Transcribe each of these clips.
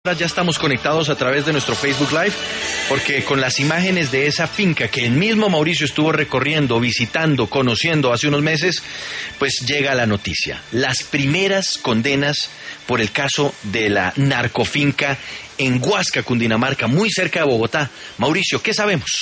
Ya estamos conectados a través de nuestro Facebook Live, porque con las imágenes de esa finca que el mismo Mauricio estuvo recorriendo, visitando, conociendo hace unos meses, pues llega la noticia. Las primeras condenas por el caso de la narcofinca en Huasca, Cundinamarca, muy cerca de Bogotá. Mauricio, ¿qué sabemos?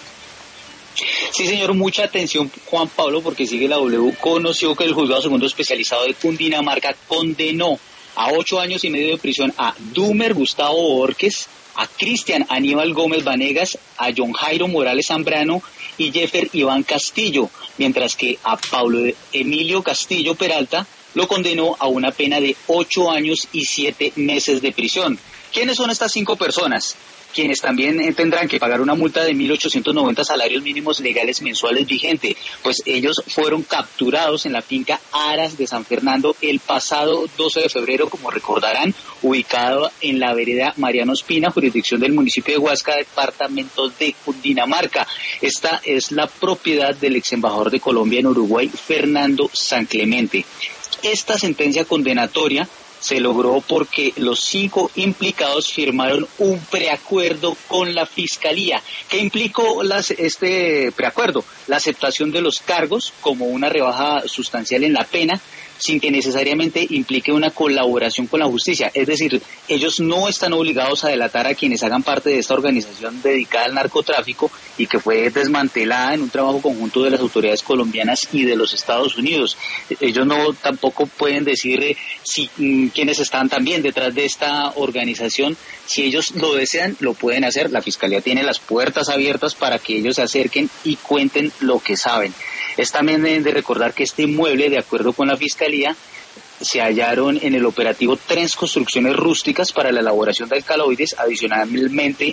Sí, señor, mucha atención, Juan Pablo, porque sigue la W. Conoció que el juzgado segundo especializado de Cundinamarca condenó a 8 años y medio de prisión a Dumer Gustavo Borges, a Cristian Aníbal Gómez Vanegas, a John Jairo Morales Zambrano y Jeffer Iván Castillo, mientras que a Pablo Emilio Castillo Peralta lo condenó a una pena de 8 años y 7 meses de prisión. ¿Quiénes son estas 5 personas? Quienes también tendrán que pagar una multa de 1.890 salarios mínimos legales mensuales vigente, pues ellos fueron capturados en la finca Aras de San Fernando el pasado 12 de febrero, como recordarán, ubicado en la vereda Mariano Espina, jurisdicción del municipio de Huasca, departamento de Cundinamarca. Esta es la propiedad del ex embajador de Colombia en Uruguay, Fernando San Clemente. Esta sentencia condenatoria se logró porque los 5 implicados firmaron un preacuerdo con la Fiscalía. ¿Qué implicó este preacuerdo? La aceptación de los cargos como una rebaja sustancial en la pena, sin que necesariamente implique una colaboración con la justicia. Es decir, ellos no están obligados a delatar a quienes hagan parte de esta organización dedicada al narcotráfico y que fue desmantelada en un trabajo conjunto de las autoridades colombianas y de los Estados Unidos. Ellos no tampoco pueden decir quiénes están también detrás de esta organización. Si ellos lo desean, lo pueden hacer. La Fiscalía tiene las puertas abiertas para que ellos se acerquen y cuenten lo que saben. Es también de recordar que este inmueble, de acuerdo con la Fiscalía, se hallaron en el operativo 3 construcciones rústicas para la elaboración de alcaloides, adicionalmente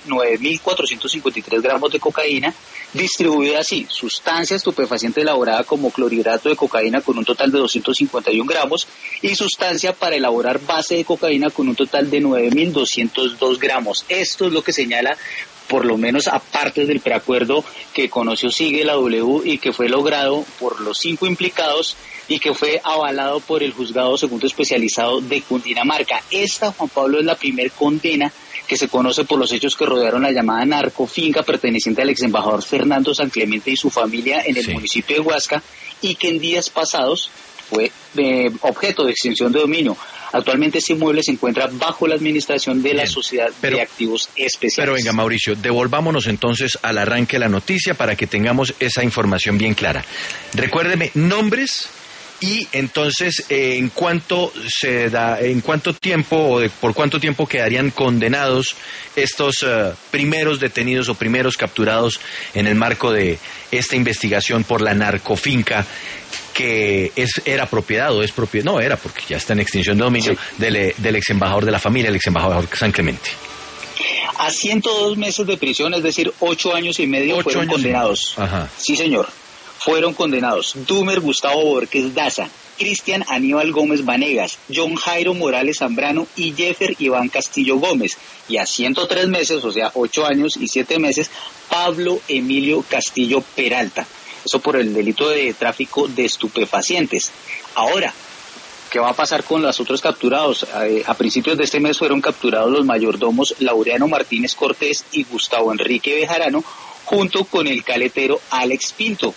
9.453 gramos de cocaína, distribuida así: sustancia estupefaciente elaborada como clorhidrato de cocaína con un total de 251 gramos y sustancia para elaborar base de cocaína con un total de 9.202 gramos. Esto es lo que señala, por lo menos aparte del preacuerdo que conoció Sigue la W y que fue logrado por los 5 implicados y que fue avalado por el juzgado segundo especializado de Cundinamarca. Esta, Juan Pablo, es la primer condena que se conoce por los hechos que rodearon la llamada narcofinca perteneciente al ex embajador Fernando San Clemente y su familia en el municipio de Huasca, y que en días pasados fue objeto de extinción de dominio. Actualmente ese inmueble se encuentra bajo la administración de la Sociedad de Activos Especiales. Pero venga, Mauricio, devolvámonos entonces al arranque de la noticia para que tengamos esa información bien clara. Recuérdeme nombres y entonces en cuánto tiempo o por cuánto tiempo quedarían condenados estos primeros detenidos o primeros capturados en el marco de esta investigación por la narcofinca, que era propiedad o es propiedad, no era, porque ya está en extinción de dominio, del ex embajador de la familia, el ex embajador San Clemente. A 102 meses de prisión, es decir, 8 años y medio, fueron condenados. Ajá. Sí, señor. Fueron condenados Dumer Gustavo Borges Daza, Cristian Aníbal Gómez Vanegas, John Jairo Morales Zambrano y Jeffer Iván Castillo Gómez. Y a 103 meses, o sea, 8 años y 7 meses, Pablo Emilio Castillo Peralta. Eso por el delito de tráfico de estupefacientes. Ahora, ¿qué va a pasar con los otros capturados? A principios de este mes fueron capturados los mayordomos Laureano Martínez Cortés y Gustavo Enrique Bejarano, junto con el caletero Alex Pinto.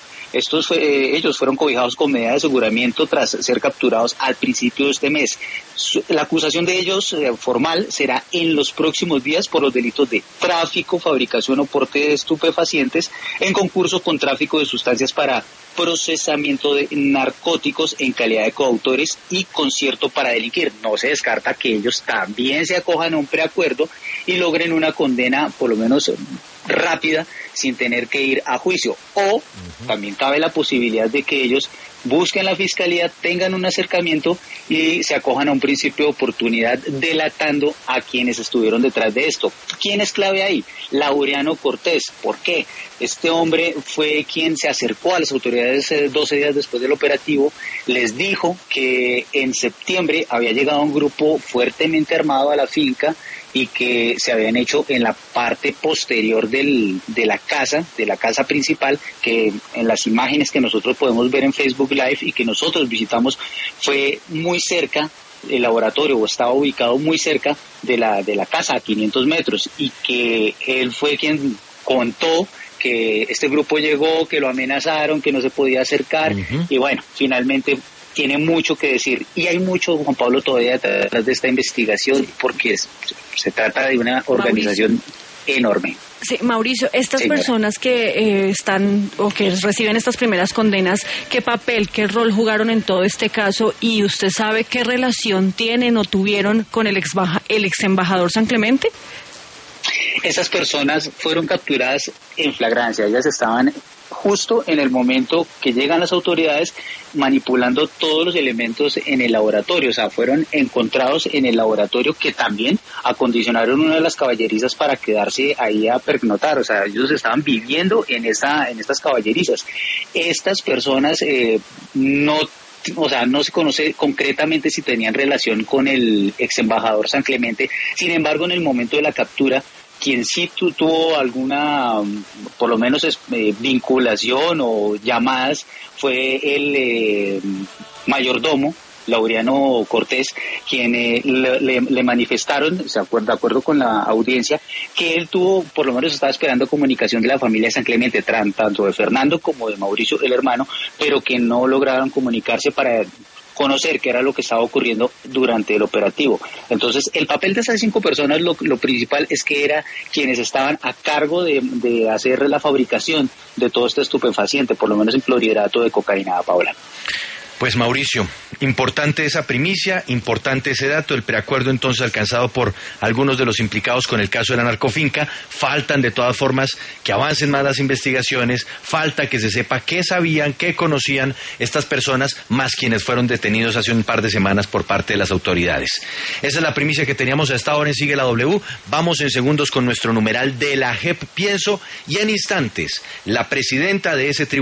Ellos fueron cobijados con medida de aseguramiento tras ser capturados al principio de este mes. La acusación de ellos formal será en los próximos días por los delitos de tráfico, fabricación o porte de estupefacientes, en concurso con tráfico de sustancias para procesamiento de narcóticos en calidad de coautores y concierto para delinquir. No se descarta que ellos también se acojan a un preacuerdo y logren una condena por lo menos rápida, sin tener que ir a juicio. O también cabe la posibilidad de que ellos busquen la Fiscalía, tengan un acercamiento y se acojan a un principio de oportunidad, delatando a quienes estuvieron detrás de esto. ¿Quién es clave ahí? Laureano Cortés. ¿Por qué? Este hombre fue quien se acercó a las autoridades 12 días después del operativo, les dijo que en septiembre había llegado un grupo fuertemente armado a la finca y que se habían hecho en la parte posterior de la casa principal, que en las imágenes que nosotros podemos ver en Facebook Live y que nosotros visitamos fue muy cerca el laboratorio estaba ubicado muy cerca de la casa, a 500 metros, y que él fue quien contó que este grupo llegó, que lo amenazaron, que no se podía acercar, y bueno, finalmente tiene mucho que decir, y hay mucho, Juan Pablo, todavía detrás de esta investigación, porque se trata de una organización enorme. Sí, Mauricio, estas personas que están o que reciben estas primeras condenas, ¿qué papel, qué rol jugaron en todo este caso? ¿Y usted sabe qué relación tienen o tuvieron con el ex embajador San Clemente? Esas personas fueron capturadas en flagrancia. Ellas estaban justo en el momento que llegan las autoridades manipulando todos los elementos en el laboratorio. O sea, fueron encontrados en el laboratorio, que también acondicionaron una de las caballerizas para quedarse ahí a pernoctar. O sea, ellos estaban viviendo en estas caballerizas. Estas personas no se conoce concretamente si tenían relación con el ex embajador San Clemente. Sin embargo, en el momento de la captura, quien sí tuvo alguna, por lo menos vinculación o llamadas, fue el mayordomo Laureano Cortés, quien le manifestaron, de acuerdo con la audiencia, que él tuvo, por lo menos estaba esperando comunicación de la familia de San Clemente, tanto de Fernando como de Mauricio, el hermano, pero que no lograron comunicarse para conocer qué era lo que estaba ocurriendo durante el operativo. Entonces, el papel de esas 5 personas, lo principal es que era quienes estaban a cargo de hacer la fabricación de todo este estupefaciente, por lo menos en clorhidrato de cocaína, Paola. Pues Mauricio, importante esa primicia, importante ese dato, el preacuerdo entonces alcanzado por algunos de los implicados con el caso de la narcofinca. Faltan de todas formas que avancen más las investigaciones, falta que se sepa qué sabían, qué conocían estas personas, más quienes fueron detenidos hace un par de semanas por parte de las autoridades. Esa es la primicia que teníamos a esta hora en Sigue la W. Vamos en segundos con nuestro numeral de la JEP Pienso, y en instantes la presidenta de ese tribunal